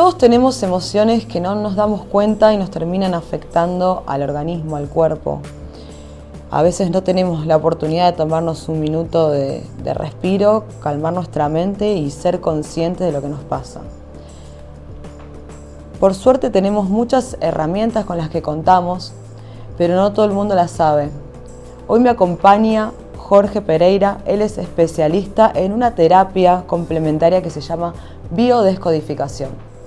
Todos tenemos emociones que no nos damos cuenta y nos terminan afectando al organismo, al cuerpo. A veces no tenemos la oportunidad de tomarnos un minuto de respiro, calmar nuestra mente y ser conscientes de lo que nos pasa. Por suerte tenemos muchas herramientas con las que contamos, pero no todo el mundo las sabe. Hoy me acompaña Jorge Pereira. Él es especialista en una terapia complementaria que se llama biodescodificación.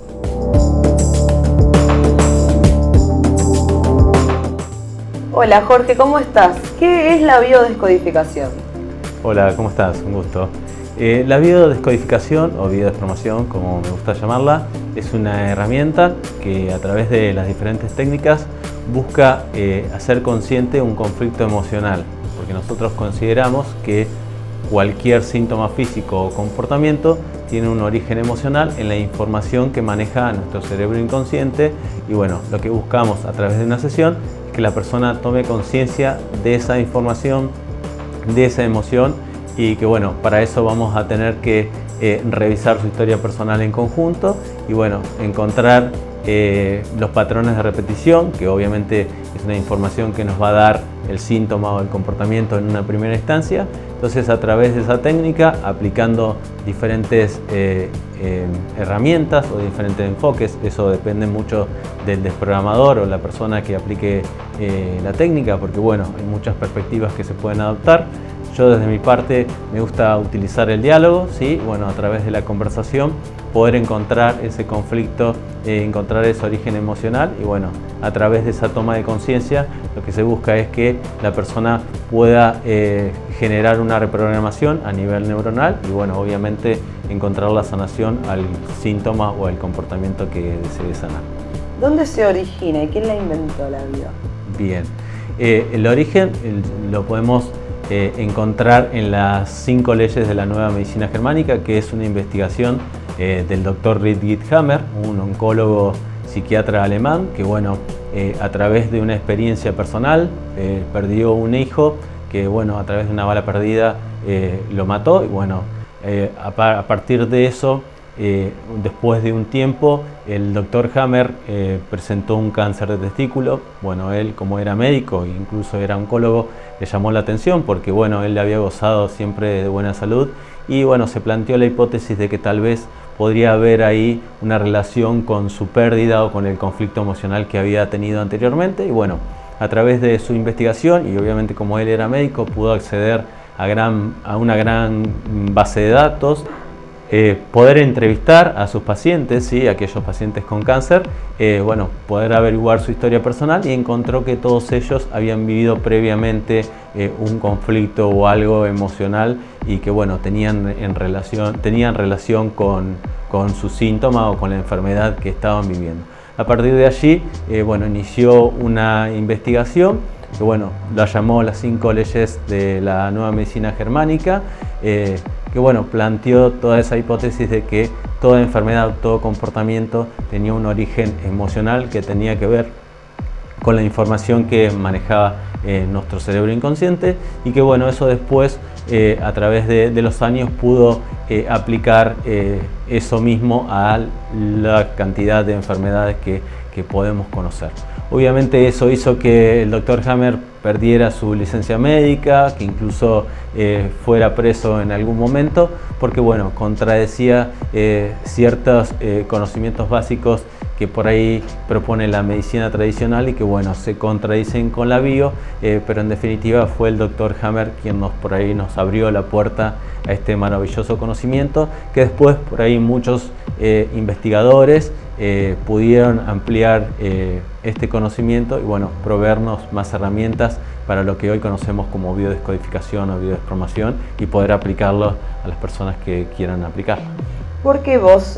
Hola Jorge, ¿cómo estás? ¿Qué es la biodescodificación? Hola, ¿cómo estás? Un gusto. La biodescodificación o biodespromoción, como me gusta llamarla, es una herramienta que a través de las diferentes técnicas busca hacer consciente un conflicto emocional, porque nosotros consideramos que cualquier síntoma físico o comportamiento tiene un origen emocional en la información que maneja nuestro cerebro inconsciente, y bueno, lo que buscamos a través de una sesión es que la persona tome conciencia de esa información, de esa emoción, y que bueno, para eso vamos a tener que revisar su historia personal en conjunto y bueno, encontrar los patrones de repetición, que obviamente es una información que nos va a dar el síntoma o el comportamiento en una primera instancia. Entonces, a través de esa técnica, aplicando diferentes herramientas o diferentes enfoques, eso depende mucho del desprogramador o la persona que aplique la técnica, porque bueno, hay muchas perspectivas que se pueden adoptar. Yo desde mi parte me gusta utilizar el diálogo, ¿sí? Bueno, a través de la conversación poder encontrar ese conflicto, encontrar ese origen emocional, y bueno, a través de esa toma de conciencia lo que se busca es que la persona pueda generar una reprogramación a nivel neuronal y bueno, obviamente encontrar la sanación al síntoma o al comportamiento que desee sanar. ¿Dónde se origina y quién la inventó la bio? Bien, el origen lo podemos encontrar en las 5 leyes de la nueva medicina germánica, que es una investigación del Dr. Ritgit Hammer, un oncólogo psiquiatra alemán, que bueno, a través de una experiencia personal perdió un hijo que bueno, a través de una bala perdida lo mató, y bueno, a partir de eso, después de un tiempo, el Dr. Hammer presentó un cáncer de testículo. Bueno, él, como era médico e incluso era oncólogo, le llamó la atención porque bueno, él había gozado siempre de buena salud y bueno, se planteó la hipótesis de que tal vez podría haber ahí una relación con su pérdida o con el conflicto emocional que había tenido anteriormente, y bueno, a través de su investigación y obviamente como él era médico, pudo acceder a una gran base de datos, poder entrevistar a sus pacientes, ¿sí? Aquellos pacientes con cáncer, bueno, poder averiguar su historia personal, y encontró que todos ellos habían vivido previamente un conflicto o algo emocional y que bueno, tenían relación con su síntoma o con la enfermedad que estaban viviendo. A partir de allí, bueno, inició una investigación que bueno, la llamó las 5 leyes de la nueva medicina germánica, que bueno, planteó toda esa hipótesis de que toda enfermedad, todo comportamiento tenía un origen emocional que tenía que ver con la información que manejaba nuestro cerebro inconsciente, y que bueno, eso después a través de los años pudo aplicar eso mismo a la cantidad de enfermedades que podemos conocer. Obviamente eso hizo que el Dr. Hammer perdiera su licencia médica, que incluso fuera preso en algún momento, porque bueno, contradecía ciertos conocimientos básicos que por ahí propone la medicina tradicional y que bueno, se contradicen con la bio, pero en definitiva fue el Dr. Hammer quien por ahí nos abrió la puerta a este maravilloso conocimiento, que después por ahí muchos investigadores pudieron ampliar este conocimiento y bueno, proveernos más herramientas para lo que hoy conocemos como biodescodificación o biodespromoción, y poder aplicarlo a las personas que quieran aplicarlo. ¿Por qué vos,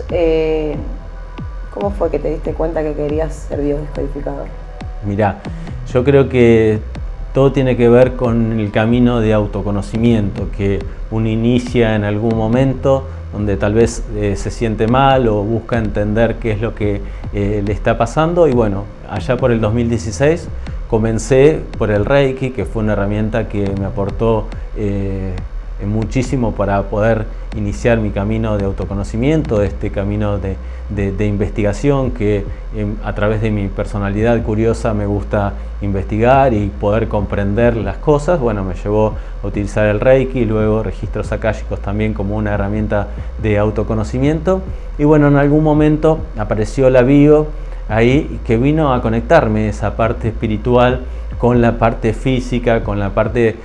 cómo fue que te diste cuenta que querías ser biodescodificador? Mirá, yo creo que todo tiene que ver con el camino de autoconocimiento que uno inicia en algún momento, donde tal vez se siente mal o busca entender qué es lo que le está pasando, y bueno, allá por el 2016 comencé por el Reiki, que fue una herramienta que me aportó muchísimo para poder iniciar mi camino de autoconocimiento, este camino de investigación que a través de mi personalidad curiosa me gusta investigar y poder comprender las cosas. Bueno, me llevó a utilizar el Reiki y luego registros akáshicos también como una herramienta de autoconocimiento. Y bueno, en algún momento apareció la bio ahí que vino a conectarme esa parte espiritual con la parte física, con la parte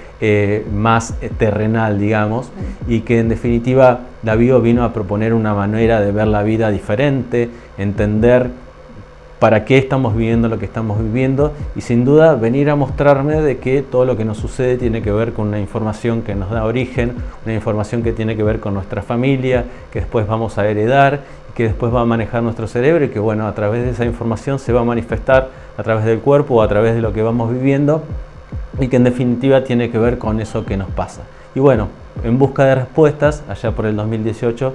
más terrenal, digamos, y que en definitiva la bio vino a proponer una manera de ver la vida diferente, entender para qué estamos viviendo lo que estamos viviendo y sin duda venir a mostrarme de que todo lo que nos sucede tiene que ver con una información que nos da origen, una información que tiene que ver con nuestra familia, que después vamos a heredar, que después va a manejar nuestro cerebro y que bueno, a través de esa información se va a manifestar a través del cuerpo o a través de lo que vamos viviendo y que en definitiva tiene que ver con eso que nos pasa. Y bueno, en busca de respuestas, allá por el 2018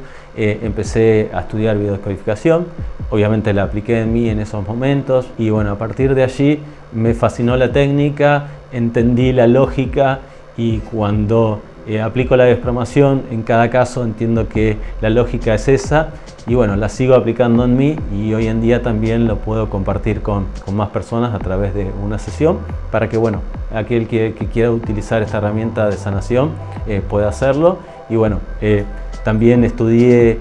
empecé a estudiar biodescodificación, obviamente la apliqué en mí en esos momentos y bueno, a partir de allí me fascinó la técnica, entendí la lógica y cuando aplico la desprogramación, en cada caso entiendo que la lógica es esa y bueno, la sigo aplicando en mí y hoy en día también lo puedo compartir con más personas a través de una sesión para que bueno, aquel que quiera utilizar esta herramienta de sanación pueda hacerlo. Y bueno, también estudié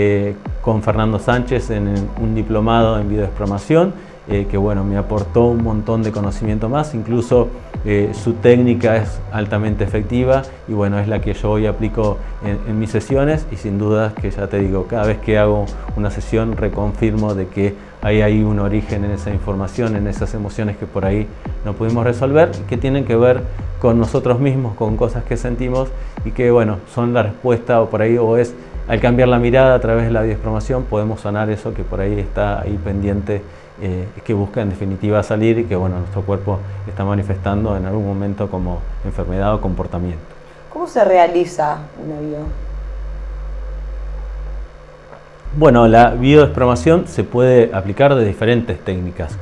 con Fernando Sánchez en un diplomado en biodesprogramación que bueno, me aportó un montón de conocimiento más, incluso su técnica es altamente efectiva y bueno, es la que yo hoy aplico en mis sesiones y sin duda que ya te digo, cada vez que hago una sesión reconfirmo de que hay ahí un origen en esa información, en esas emociones que por ahí no pudimos resolver y que tienen que ver con nosotros mismos, con cosas que sentimos y que bueno, son la respuesta o por ahí o es al cambiar la mirada a través de la biodesprogramación podemos sanar eso que por ahí está ahí pendiente, que busca en definitiva salir y que bueno, nuestro cuerpo está manifestando en algún momento como enfermedad o comportamiento. ¿Cómo se realiza una bio? Bueno, la biodesprogramación se puede aplicar de diferentes técnicas.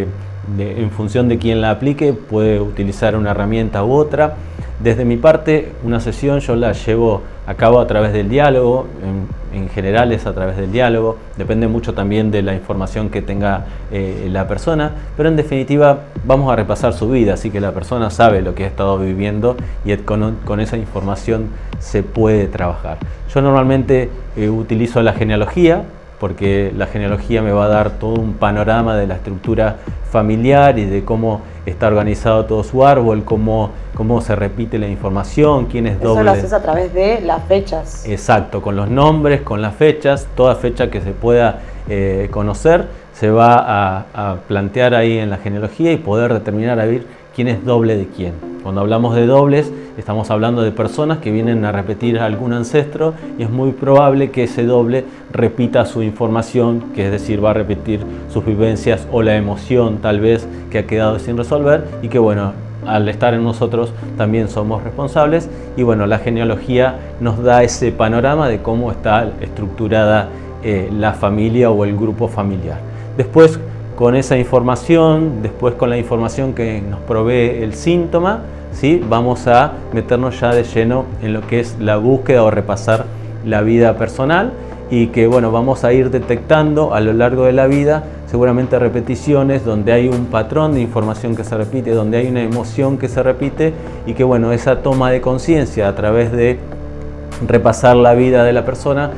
En función de quién la aplique, puede utilizar una herramienta u otra. Desde mi parte, una sesión yo la llevo a cabo a través del diálogo, en general es a través del diálogo, depende mucho también de la información que tenga la persona, pero en definitiva vamos a repasar su vida, así que la persona sabe lo que ha estado viviendo y con esa información se puede trabajar. Yo normalmente utilizo la genealogía, porque la genealogía me va a dar todo un panorama de la estructura familiar y de cómo está organizado todo su árbol, cómo se repite la información, quién es doble. Eso lo haces a través de las fechas. Exacto, con los nombres, con las fechas, toda fecha que se pueda conocer se va a plantear ahí en la genealogía y poder determinar a ver quién es doble de quién. Cuando hablamos de dobles, estamos hablando de personas que vienen a repetir a algún ancestro y es muy probable que ese doble repita su información, que es decir, va a repetir sus vivencias o la emoción tal vez que ha quedado sin resolver y que bueno, al estar en nosotros también somos responsables y bueno, la genealogía nos da ese panorama de cómo está estructurada la familia o el grupo familiar. Después, con esa información, después con la información que nos provee el síntoma, ¿sí? Vamos a meternos ya de lleno en lo que es la búsqueda o repasar la vida personal y que bueno, vamos a ir detectando a lo largo de la vida seguramente repeticiones donde hay un patrón de información que se repite, donde hay una emoción que se repite y que bueno, esa toma de conciencia a través de repasar la vida de la persona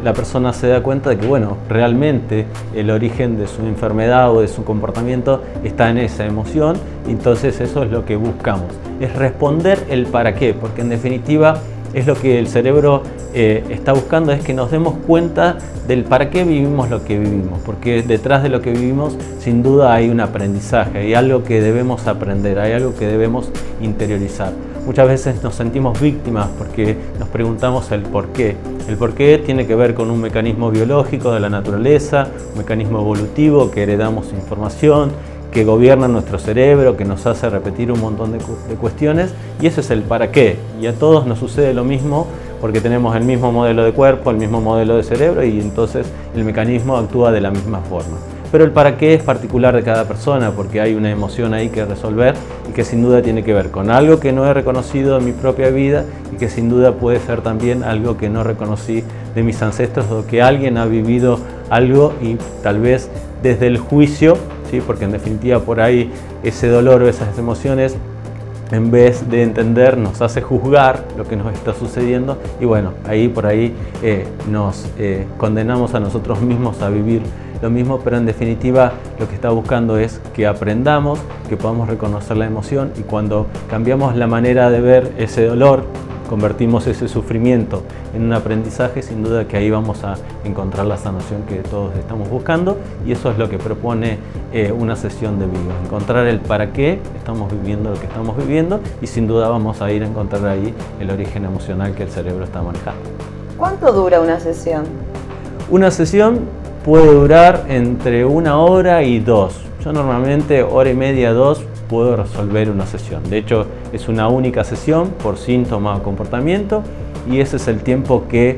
se da cuenta de que bueno, realmente el origen de su enfermedad o de su comportamiento está en esa emoción, entonces eso es lo que buscamos, es responder el para qué, porque en definitiva es lo que el cerebro está buscando, es que nos demos cuenta del para qué vivimos lo que vivimos, porque detrás de lo que vivimos sin duda hay un aprendizaje, hay algo que debemos aprender, hay algo que debemos interiorizar. Muchas veces nos sentimos víctimas porque nos preguntamos el por qué. El por qué tiene que ver con un mecanismo biológico de la naturaleza, un mecanismo evolutivo que heredamos información, que gobierna nuestro cerebro, que nos hace repetir un montón de cuestiones y ese es el para qué. Y a todos nos sucede lo mismo porque tenemos el mismo modelo de cuerpo, el mismo modelo de cerebro y entonces el mecanismo actúa de la misma forma. pero el para qué es particular de cada persona, porque hay una emoción ahí que resolver y que sin duda tiene que ver con algo que no he reconocido en mi propia vida y que sin duda puede ser también algo que no reconocí de mis ancestros o que alguien ha vivido algo y tal vez desde el juicio, ¿sí? Porque en definitiva por ahí ese dolor o esas emociones, en vez de entender, nos hace juzgar lo que nos está sucediendo y bueno, ahí por ahí nos condenamos a nosotros mismos a vivir lo mismo, pero en definitiva lo que está buscando es que aprendamos, que podamos reconocer la emoción y cuando cambiamos la manera de ver ese dolor, convertimos ese sufrimiento en un aprendizaje, sin duda que ahí vamos a encontrar la sanación que todos estamos buscando y eso es lo que propone una sesión de Viva, encontrar el para qué estamos viviendo lo que estamos viviendo y sin duda vamos a ir a encontrar ahí el origen emocional que el cerebro está manejando. ¿Cuánto dura una sesión? Una sesión puede durar entre 1 hora y 2. Yo normalmente 1h30, 2 puedo resolver una sesión. De hecho, es una única sesión por síntoma o comportamiento y ese es el tiempo que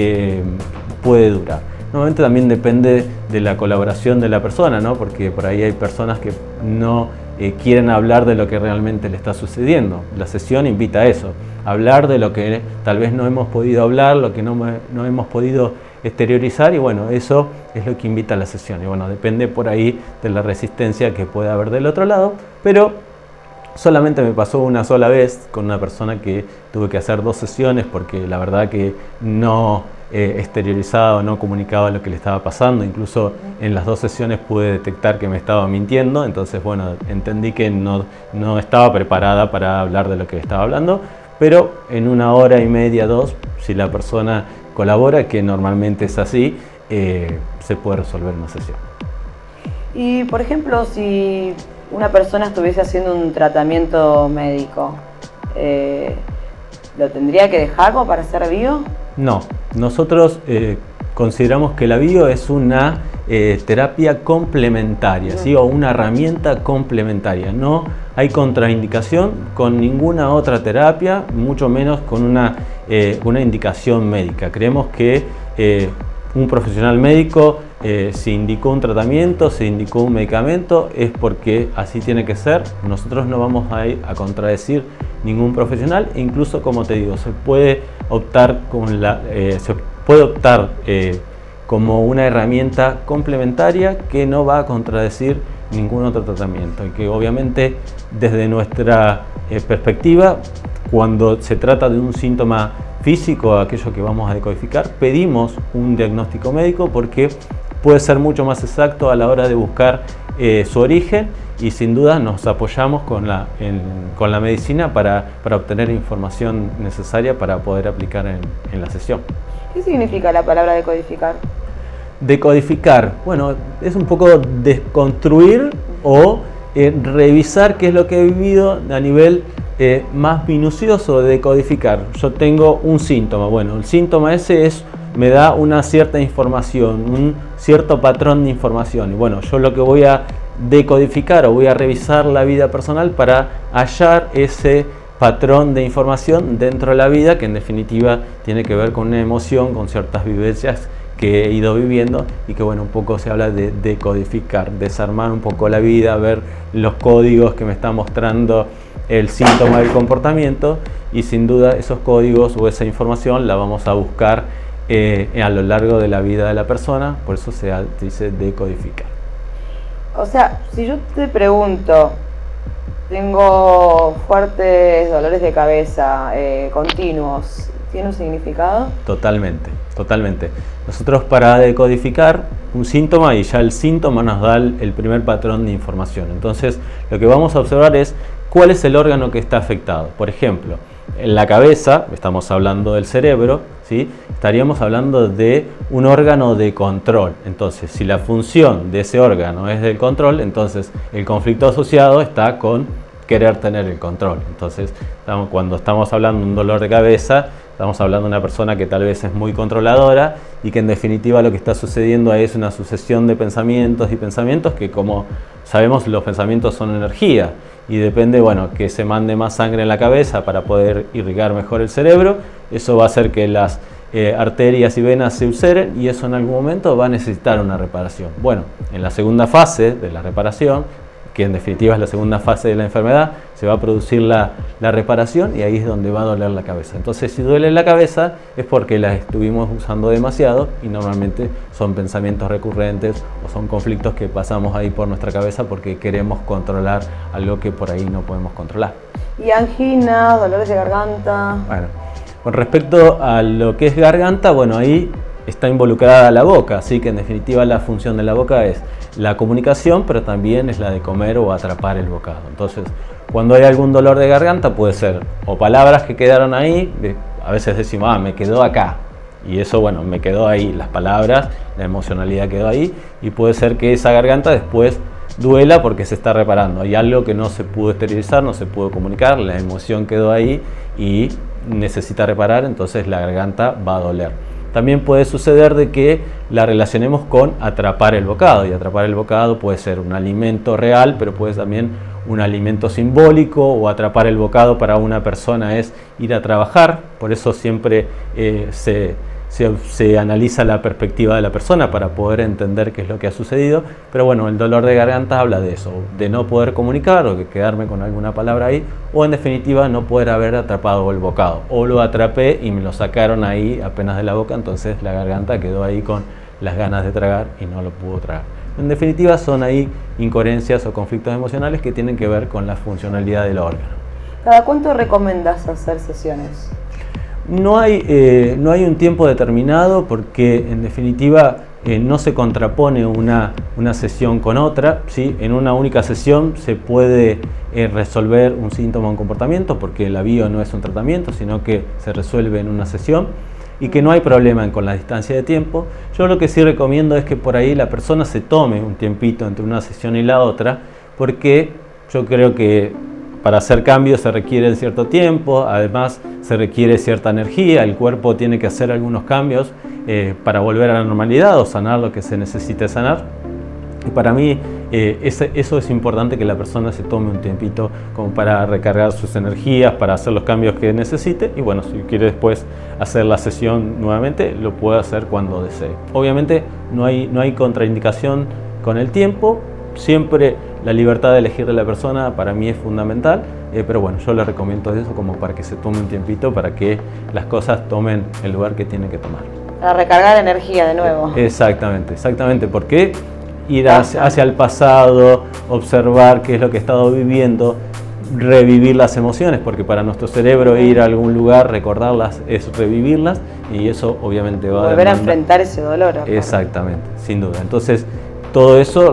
puede durar. Normalmente también depende de la colaboración de la persona, ¿no? Porque por ahí hay personas que no quieren hablar de lo que realmente le está sucediendo. La sesión invita a eso, hablar de lo que tal vez no hemos podido hablar, lo que no hemos podido exteriorizar y bueno, eso es lo que invita a la sesión y bueno, depende por ahí de la resistencia que pueda haber del otro lado, pero solamente me pasó una sola vez con una persona que tuve que hacer 2 sesiones porque la verdad que no exteriorizaba o no comunicaba lo que le estaba pasando, incluso en las 2 sesiones pude detectar que me estaba mintiendo, entonces bueno, entendí que no estaba preparada para hablar de lo que estaba hablando, pero en 1h30, 2, si la persona colabora, que normalmente es así, se puede resolver una sesión. Y por ejemplo, si una persona estuviese haciendo un tratamiento médico, ¿lo tendría que dejar como para hacer bio? No, nosotros consideramos que la bio es una terapia complementaria, ¿sí? O una herramienta complementaria. No hay contraindicación con ninguna otra terapia, mucho menos con una indicación médica. Creemos que un profesional médico, si indicó un tratamiento, si indicó un medicamento, es porque así tiene que ser. Nosotros no vamos a ir a contradecir ningún profesional, e incluso, como te digo, se puede optar como una herramienta complementaria que no va a contradecir ningún otro tratamiento y que obviamente desde nuestra perspectiva, cuando se trata de un síntoma físico, aquello que vamos a decodificar, pedimos un diagnóstico médico porque puede ser mucho más exacto a la hora de buscar su origen y sin duda nos apoyamos con la medicina para obtener información necesaria para poder aplicar en la sesión. ¿Qué significa la palabra decodificar? Decodificar, bueno, es un poco desconstruir o revisar qué es lo que he vivido a nivel más minucioso de decodificar. Yo tengo un síntoma, bueno, el síntoma ese me da una cierta información, un cierto patrón de información y bueno, yo lo que voy a decodificar o voy a revisar la vida personal para hallar ese patrón de información dentro de la vida que en definitiva tiene que ver con una emoción, con ciertas vivencias que he ido viviendo y que bueno, un poco se habla de decodificar, desarmar un poco la vida, ver los códigos que me está mostrando el síntoma del comportamiento y sin duda esos códigos o esa información la vamos a buscar a lo largo de la vida de la persona, por eso se dice decodificar. O sea, si yo te pregunto, tengo fuertes dolores de cabeza continuos, ¿tiene un significado? Totalmente, totalmente. Nosotros para decodificar un síntoma y ya el síntoma nos da el primer patrón de información. Entonces, lo que vamos a observar es cuál es el órgano que está afectado. Por ejemplo, en la cabeza, estamos hablando del cerebro, ¿sí? Estaríamos hablando de un órgano de control. Entonces, si la función de ese órgano es del control, entonces el conflicto asociado está con querer tener el control. Entonces, cuando estamos hablando de un dolor de cabeza, estamos hablando de una persona que tal vez es muy controladora y que en definitiva lo que está sucediendo ahí es una sucesión de pensamientos y pensamientos que, como sabemos, los pensamientos son energía y depende, bueno, que se mande más sangre en la cabeza para poder irrigar mejor el cerebro. Eso va a hacer que las arterias y venas se ulceren y eso en algún momento va a necesitar una reparación. Bueno, en la segunda fase de la reparación, que en definitiva es la segunda fase de la enfermedad, se va a producir la reparación y ahí es donde va a doler la cabeza. Entonces, si duele la cabeza es porque la estuvimos usando demasiado y normalmente son pensamientos recurrentes o son conflictos que pasamos ahí por nuestra cabeza porque queremos controlar algo que por ahí no podemos controlar. ¿Y angina, dolores de garganta? Bueno, con respecto a lo que es garganta, bueno, ahí está involucrada la boca, así que en definitiva la función de la boca es la comunicación, pero también es la de comer o atrapar el bocado. Entonces, cuando hay algún dolor de garganta puede ser o palabras que quedaron ahí, a veces decimos, me quedó acá, y eso, bueno, me quedó ahí, las palabras, la emocionalidad quedó ahí, y puede ser que esa garganta después duela porque se está reparando. Hay algo que no se pudo esterilizar, no se pudo comunicar, la emoción quedó ahí y necesita reparar, entonces la garganta va a doler. También puede suceder de que la relacionemos con atrapar el bocado, y atrapar el bocado puede ser un alimento real, pero puede ser también un alimento simbólico, o atrapar el bocado para una persona es ir a trabajar. Por eso siempre se analiza la perspectiva de la persona para poder entender qué es lo que ha sucedido. Pero bueno, el dolor de garganta habla de eso, de no poder comunicar o de quedarme con alguna palabra ahí, o en definitiva no poder haber atrapado el bocado, o lo atrapé y me lo sacaron ahí apenas de la boca, entonces la garganta quedó ahí con las ganas de tragar y no lo pudo tragar. En definitiva son ahí incoherencias o conflictos emocionales que tienen que ver con la funcionalidad del órgano. ¿Cada cuánto recomendás hacer sesiones? No hay un tiempo determinado porque en definitiva no se contrapone una sesión con otra, ¿sí? En una única sesión se puede resolver un síntoma o un comportamiento porque la bio no es un tratamiento, sino que se resuelve en una sesión y que no hay problema con la distancia de tiempo. Yo lo que sí recomiendo es que por ahí la persona se tome un tiempito entre una sesión y la otra, porque yo creo que para hacer cambios se requiere cierto tiempo, además se requiere cierta energía, el cuerpo tiene que hacer algunos cambios para volver a la normalidad o sanar lo que se necesite sanar. Y para mí eso es importante, que la persona se tome un tiempito como para recargar sus energías, para hacer los cambios que necesite, y bueno, si quiere después hacer la sesión nuevamente, lo puede hacer cuando desee. Obviamente no hay contraindicación con el tiempo, siempre la libertad de elegir de la persona para mí es fundamental, pero bueno, yo le recomiendo eso como para que se tome un tiempito para que las cosas tomen el lugar que tienen que tomar. Para recargar energía de nuevo. Exactamente, porque ir hacia el pasado, observar qué es lo que he estado viviendo, revivir las emociones, porque para nuestro cerebro ir a algún lugar, recordarlas, es revivirlas, y eso obviamente va a volver a enfrentar ese dolor. Exactamente, sin duda. Entonces, todo eso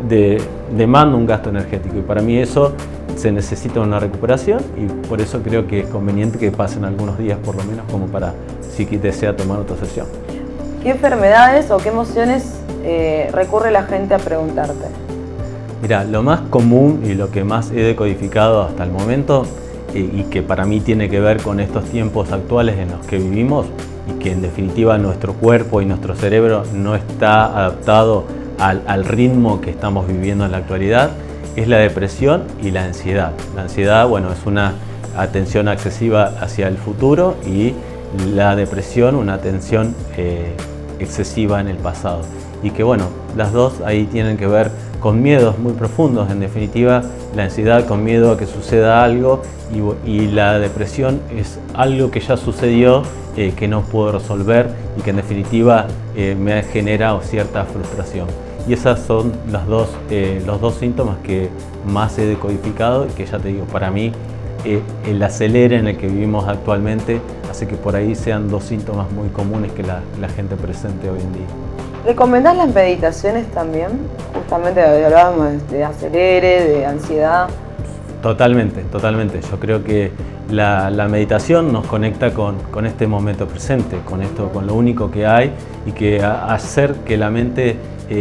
demanda un gasto energético, y para mí eso se necesita una recuperación, y por eso creo que es conveniente que pasen algunos días por lo menos como para, si desea tomar otra sesión. ¿Qué enfermedades o qué emociones recurre la gente a preguntarte? Mira, lo más común y lo que más he decodificado hasta el momento, y que para mí tiene que ver con estos tiempos actuales en los que vivimos, y que en definitiva nuestro cuerpo y nuestro cerebro no está adaptado al ritmo que estamos viviendo en la actualidad, es la depresión y la ansiedad. La ansiedad, bueno, es una atención excesiva hacia el futuro, y la depresión, una atención excesiva en el pasado. Y que bueno, las dos ahí tienen que ver con miedos muy profundos. En definitiva, la ansiedad con miedo a que suceda algo, y la depresión es algo que ya sucedió, que no puedo resolver, y que en definitiva me genera cierta frustración. Y esas son los dos síntomas que más he decodificado, y que ya te digo, para mí el acelere en el que vivimos actualmente hace que por ahí sean dos síntomas muy comunes que la gente presente hoy en día. ¿Recomendás las meditaciones también? Justamente hablábamos de acelere, de ansiedad. Totalmente. Yo creo que la meditación nos conecta con este momento presente, con lo único que hay, y que hacer que la mente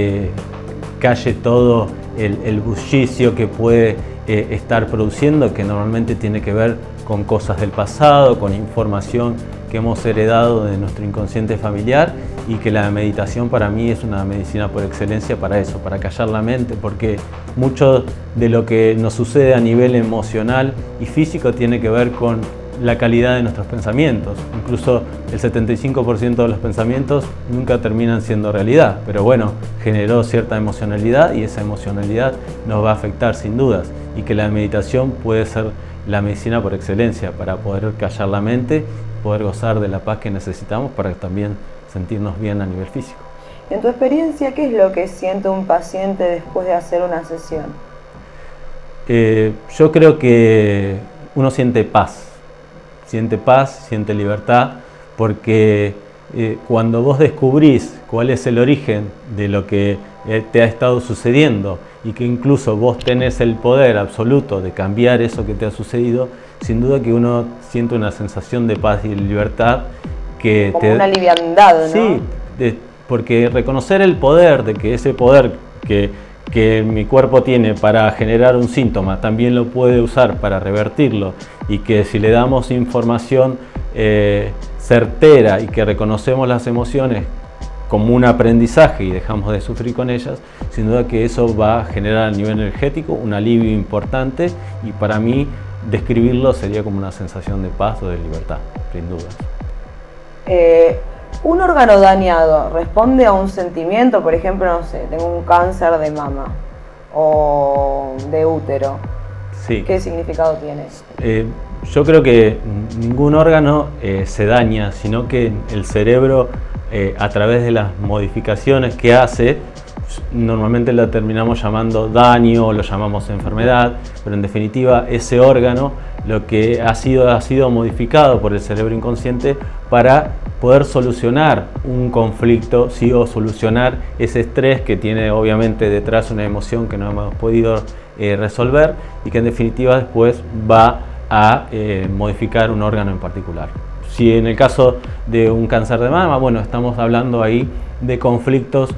calle todo el bullicio que puede estar produciendo, que normalmente tiene que ver con cosas del pasado, con información que hemos heredado de nuestro inconsciente familiar, y que la meditación para mí es una medicina por excelencia para eso, para callar la mente, porque mucho de lo que nos sucede a nivel emocional y físico tiene que ver con la calidad de nuestros pensamientos. Incluso el 75% de los pensamientos nunca terminan siendo realidad, pero bueno, generó cierta emocionalidad y esa emocionalidad nos va a afectar sin dudas, y que la meditación puede ser la medicina por excelencia para poder callar la mente, poder gozar de la paz que necesitamos para también sentirnos bien a nivel físico. En tu experiencia, ¿qué es lo que siente un paciente después de hacer una sesión? Yo creo que uno siente paz, siente libertad, porque cuando vos descubrís cuál es el origen de lo que te ha estado sucediendo y que incluso vos tenés el poder absoluto de cambiar eso que te ha sucedido, sin duda que uno siente una sensación de paz y de libertad que como una liviandad, ¿no? Sí, porque reconocer el poder, de que ese poder que mi cuerpo tiene para generar un síntoma también lo puede usar para revertirlo, y que si le damos información certera y que reconocemos las emociones como un aprendizaje y dejamos de sufrir con ellas, sin duda que eso va a generar a nivel energético un alivio importante, y para mí describirlo sería como una sensación de paz o de libertad, sin dudas. ¿Un órgano dañado responde a un sentimiento? Por ejemplo, no sé, tengo un cáncer de mama o de útero. Sí. ¿Qué significado tiene? Yo creo que ningún órgano se daña, sino que el cerebro, a través de las modificaciones que hace, normalmente lo terminamos llamando daño o lo llamamos enfermedad, pero en definitiva ese órgano lo que ha sido modificado por el cerebro inconsciente para poder solucionar un conflicto, sí, o solucionar ese estrés que tiene obviamente detrás una emoción que no hemos podido resolver, y que en definitiva después va a modificar un órgano en particular. Si en el caso de un cáncer de mama, bueno, estamos hablando ahí de conflictos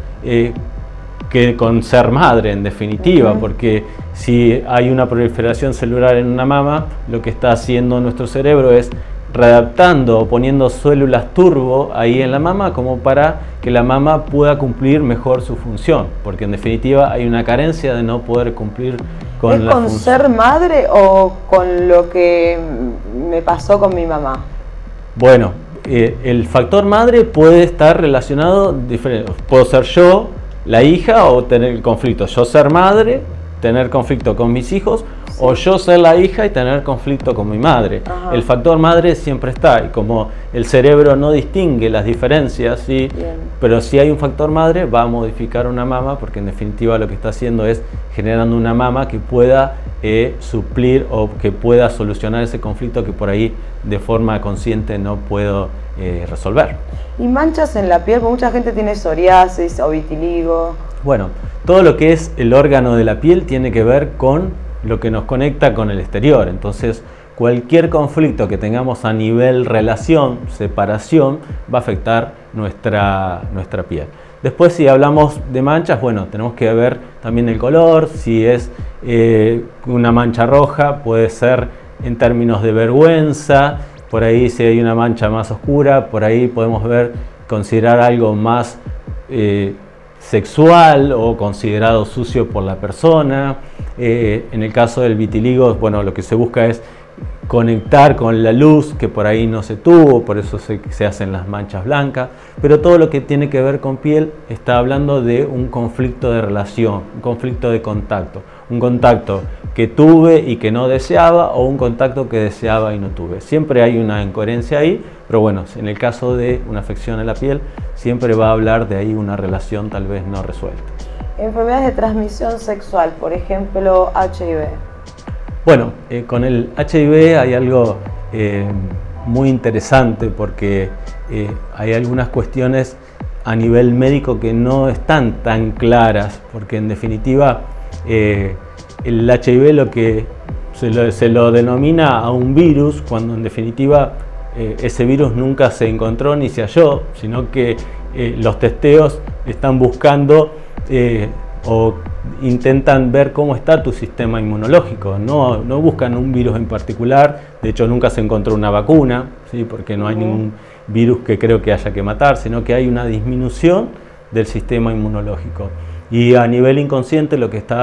que con ser madre en definitiva, porque si hay una proliferación celular en una mama, lo que está haciendo nuestro cerebro es readaptando o poniendo células turbo ahí en la mama como para que la mama pueda cumplir mejor su función, porque en definitiva hay una carencia de no poder cumplir con la función. ¿Es con ser madre o con lo que me pasó con mi mamá? Bueno, el factor madre puede estar relacionado diferente. Puedo ser yo, la hija, o tener el conflicto. Yo ser madre, tener conflicto con mis hijos, sí, o yo ser la hija y tener conflicto con mi madre. Ajá. El factor madre siempre está, y como el cerebro no distingue las diferencias, ¿sí? Pero si hay un factor madre va a modificar una mama, porque en definitiva lo que está haciendo es generando una mama que pueda suplir o que pueda solucionar ese conflicto que por ahí de forma consciente no puedo resolver. ¿Y manchas en la piel? Porque mucha gente tiene psoriasis o vitiligo. Bueno, todo lo que es el órgano de la piel tiene que ver con lo que nos conecta con el exterior. Entonces, cualquier conflicto que tengamos a nivel relación, separación, va a afectar nuestra piel. Después, si hablamos de manchas, bueno, tenemos que ver también el color. Si es una mancha roja, puede ser en términos de vergüenza. Por ahí, si hay una mancha más oscura, por ahí podemos considerar algo más sexual o considerado sucio por la persona. En el caso del vitiligo, bueno, lo que se busca es conectar con la luz que por ahí no se tuvo, por eso se hacen las manchas blancas, pero todo lo que tiene que ver con piel está hablando de un conflicto de relación, un conflicto de contacto, un contacto que tuve y que no deseaba, o un contacto que deseaba y no tuve. Siempre hay una incoherencia ahí, pero bueno, en el caso de una afección en la piel, siempre va a hablar de ahí una relación tal vez no resuelta. Enfermedades de transmisión sexual, por ejemplo, HIV. Bueno, con el HIV hay algo muy interesante, porque hay algunas cuestiones a nivel médico que no están tan claras, porque en definitiva el HIV lo que se lo denomina a un virus, cuando en definitiva ese virus nunca se encontró ni se halló, sino que los testeos están buscando o intentan ver cómo está tu sistema inmunológico, no buscan un virus en particular. De hecho nunca se encontró una vacuna, ¿sí? Porque no hay ningún virus que creo que haya que matar, sino que hay una disminución del sistema inmunológico. Y a nivel inconsciente lo que está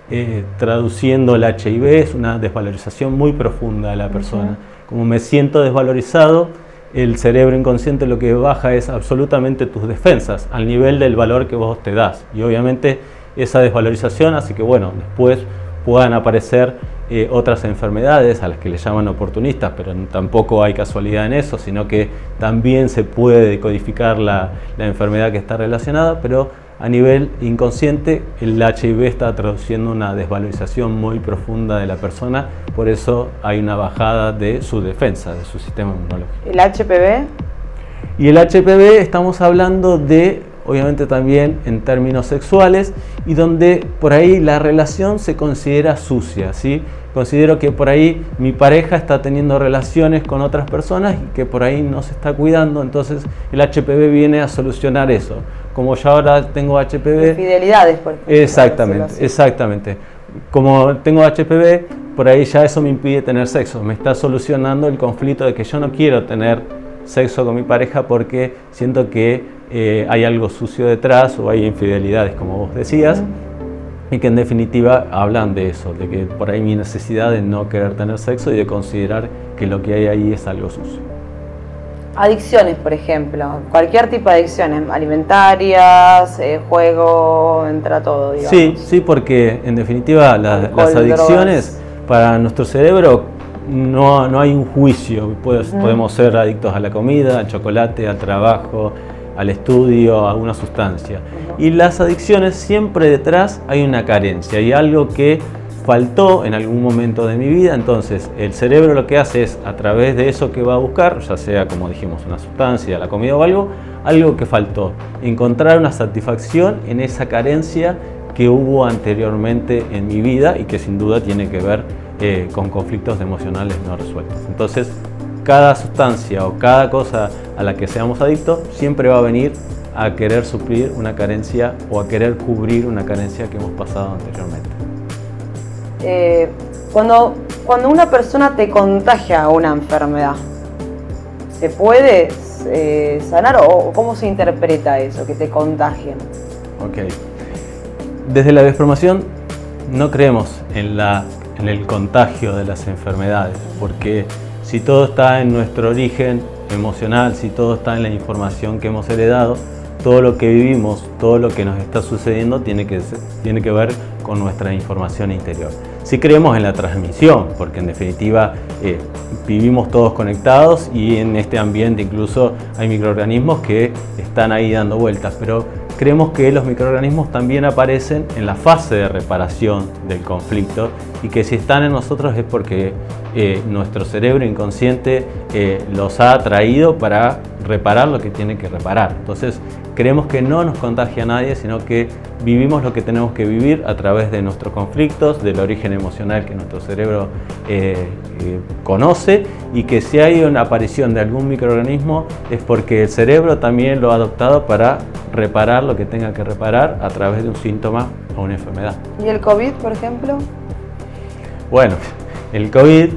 traduciendo el HIV, es una desvalorización muy profunda de la persona. Como me siento desvalorizado, el cerebro inconsciente lo que baja es absolutamente tus defensas, al nivel del valor que vos te das. Y obviamente esa desvalorización hace que, bueno, después puedan aparecer otras enfermedades a las que le llaman oportunistas, pero tampoco hay casualidad en eso, sino que también se puede decodificar la enfermedad que está relacionada, pero a nivel inconsciente el HIV está traduciendo una desvalorización muy profunda de la persona, por eso hay una bajada de su defensa, de su sistema inmunológico. ¿El HPV? Y el HPV estamos hablando de, obviamente también en términos sexuales, y donde por ahí la relación se considera sucia, ¿sí? Considero que por ahí mi pareja está teniendo relaciones con otras personas y que por ahí no se está cuidando, entonces el HPV viene a solucionar eso. Como yo ahora tengo HPV... Infidelidades, por ejemplo. Exactamente. Como tengo HPV, por ahí ya eso me impide tener sexo. Me está solucionando el conflicto de que yo no quiero tener sexo con mi pareja porque siento que hay algo sucio detrás o hay infidelidades, como vos decías. Y que en definitiva hablan de eso, de que por ahí mi necesidad de no querer tener sexo y de considerar que lo que hay ahí es algo sucio. Adicciones, por ejemplo, cualquier tipo de adicciones, alimentarias, juego, entra todo, digamos. Sí, porque en definitiva las adicciones, drogas, para nuestro cerebro no hay un juicio. Podemos ser adictos a la comida, al chocolate, al trabajo, al estudio, a una sustancia. Y las adicciones, siempre detrás hay una carencia, hay algo que faltó en algún momento de mi vida. Entonces el cerebro lo que hace es, a través de eso que va a buscar, ya sea, como dijimos, una sustancia, la comida o algo que faltó, encontrar una satisfacción en esa carencia que hubo anteriormente en mi vida y que sin duda tiene que ver con conflictos emocionales no resueltos. Entonces cada sustancia o cada cosa a la que seamos adictos siempre va a venir a querer suplir una carencia o a querer cubrir una carencia que hemos pasado anteriormente. Cuando una persona te contagia una enfermedad, ¿se puede sanar o cómo se interpreta eso, que te contagien? Ok. Desde la bioinformación no creemos en el contagio de las enfermedades, porque si todo está en nuestro origen emocional, si todo está en la información que hemos heredado, todo lo que vivimos, todo lo que nos está sucediendo tiene que ver con nuestra información interior. Sí creemos en la transmisión, porque en definitiva vivimos todos conectados y en este ambiente incluso hay microorganismos que están ahí dando vueltas, pero creemos que los microorganismos también aparecen en la fase de reparación del conflicto y que si están en nosotros es porque nuestro cerebro inconsciente los ha traído para reparar lo que tiene que reparar. Entonces creemos que no nos contagia a nadie, sino que vivimos lo que tenemos que vivir a través de nuestros conflictos, del origen emocional que nuestro cerebro conoce, y que si hay una aparición de algún microorganismo es porque el cerebro también lo ha adoptado para reparar lo que tenga que reparar a través de un síntoma o una enfermedad. ¿Y el COVID, por ejemplo? Bueno, el COVID,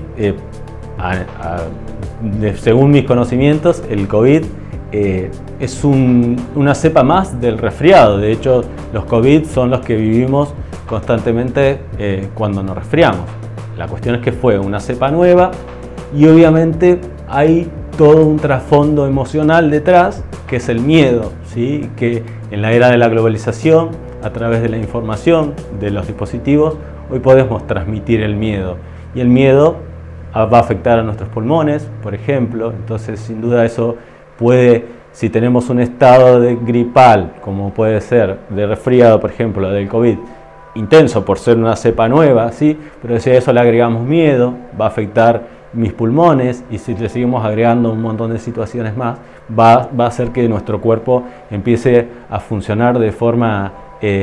según mis conocimientos, el COVID es una cepa más del resfriado. De hecho, los COVID son los que vivimos constantemente cuando nos resfriamos. La cuestión es que fue una cepa nueva y obviamente hay todo un trasfondo emocional detrás, que es el miedo, ¿sí? Que en la era de la globalización, a través de la información, de los dispositivos, hoy podemos transmitir el miedo. Y el miedo va a afectar a nuestros pulmones, por ejemplo. Entonces, sin duda eso puede, si tenemos un estado de gripal, como puede ser de resfriado, por ejemplo, del COVID, intenso por ser una cepa nueva, ¿sí? Pero si a eso le agregamos miedo, va a afectar mis pulmones, y si le seguimos agregando un montón de situaciones más, va a hacer que nuestro cuerpo empiece a funcionar de forma...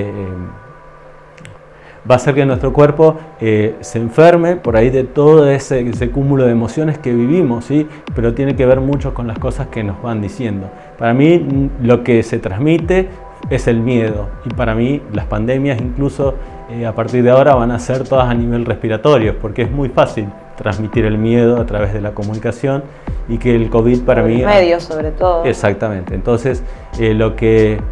va a hacer que nuestro cuerpo se enferme por ahí de todo ese cúmulo de emociones que vivimos, ¿sí? Pero tiene que ver mucho con las cosas que nos van diciendo. Para mí lo que se transmite es el miedo, y para mí las pandemias incluso a partir de ahora van a ser todas a nivel respiratorio, porque es muy fácil transmitir el miedo a través de la comunicación, y que el COVID para mí... medios sobre todo. Exactamente. Entonces lo que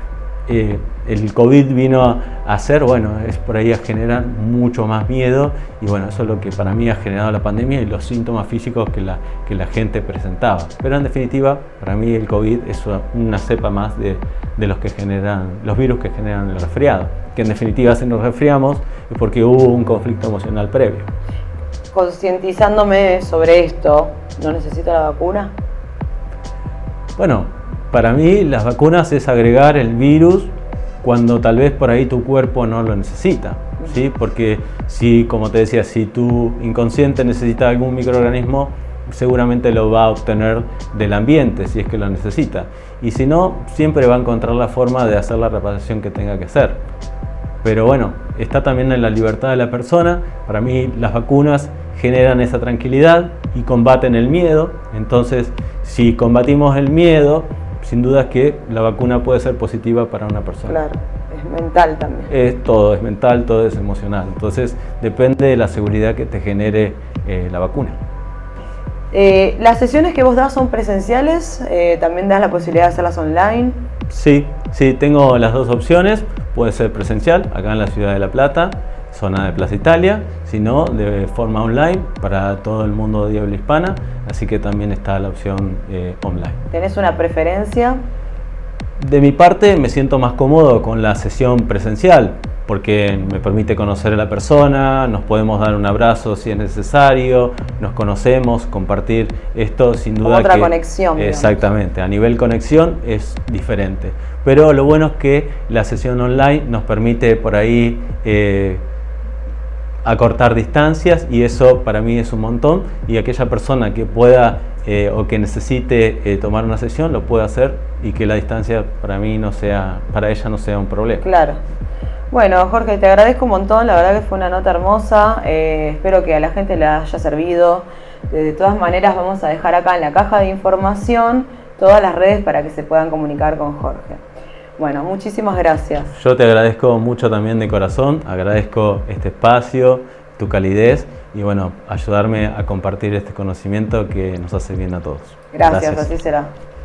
el COVID vino a hacer, bueno, es por ahí a generar mucho más miedo, y bueno, eso es lo que para mí ha generado la pandemia y los síntomas físicos que la gente presentaba. Pero en definitiva, para mí el COVID es una cepa más de los que generan, los virus que generan el resfriado, que en definitiva si nos resfriamos es porque hubo un conflicto emocional previo. Concientizándome sobre esto, ¿no necesito la vacuna? Bueno, para mí las vacunas es agregar el virus cuando tal vez por ahí tu cuerpo no lo necesita, ¿sí? Porque si, como te decía, si tu inconsciente necesita algún microorganismo, seguramente lo va a obtener del ambiente si es que lo necesita. Y si no, siempre va a encontrar la forma de hacer la reparación que tenga que hacer. Pero bueno, está también en la libertad de la persona. Para mí las vacunas generan esa tranquilidad y combaten el miedo. Entonces, si combatimos el miedo, sin duda que la vacuna puede ser positiva para una persona. Claro, es mental también. Es mental, todo es emocional. Entonces, depende de la seguridad que te genere la vacuna. ¿Las sesiones que vos das son presenciales? ¿También das la posibilidad de hacerlas online? Sí, tengo las dos opciones. Puede ser presencial, acá en la ciudad de La Plata, zona de Plaza Italia, sino de forma online para todo el mundo de habla hispana, así que también está la opción online. ¿Tenés una preferencia? De mi parte me siento más cómodo con la sesión presencial, porque me permite conocer a la persona, nos podemos dar un abrazo si es necesario, nos conocemos, compartir esto, sin duda. Otra conexión. Exactamente, a nivel conexión es diferente. Pero lo bueno es que la sesión online nos permite por ahí acortar distancias, y eso para mí es un montón, y aquella persona que pueda o que necesite tomar una sesión lo puede hacer, y que la distancia para mí para ella no sea un problema. Claro. Bueno, Jorge, te agradezco un montón, la verdad que fue una nota hermosa, espero que a la gente le haya servido. De todas maneras vamos a dejar acá en la caja de información todas las redes para que se puedan comunicar con Jorge. Bueno, muchísimas gracias. Yo te agradezco mucho también de corazón, agradezco este espacio, tu calidez y bueno, ayudarme a compartir este conocimiento que nos hace bien a todos. Gracias. Así será.